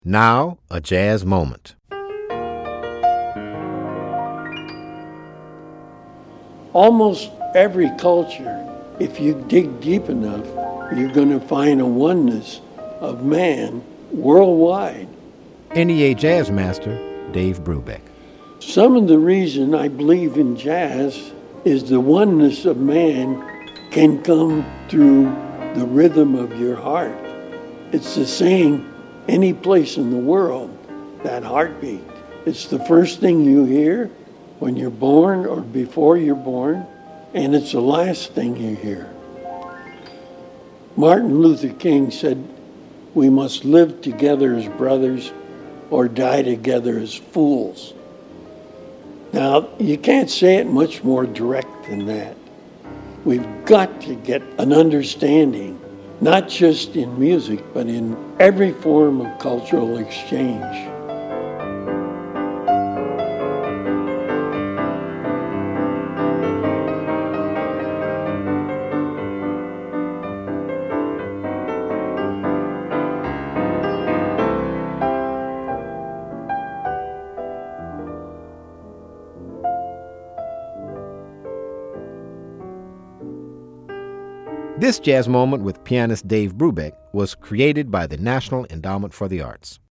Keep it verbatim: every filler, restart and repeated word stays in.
Now, a jazz moment. Almost every culture, if you dig deep enough, you're going to find a oneness of man worldwide. N E A Jazz Master Dave Brubeck. Some of the reason I believe in jazz is the oneness of man can come through the rhythm of your heart. It's the same any place in the world, that heartbeat. It's the first thing you hear when you're born or before you're born, and it's the last thing you hear. Martin Luther King said, "We must live together as brothers or die together as fools." Now, you can't say it much more direct than that. We've got to get an understanding, not just in music, but in every form of cultural exchange. This jazz moment with pianist Dave Brubeck was created by the National Endowment for the Arts.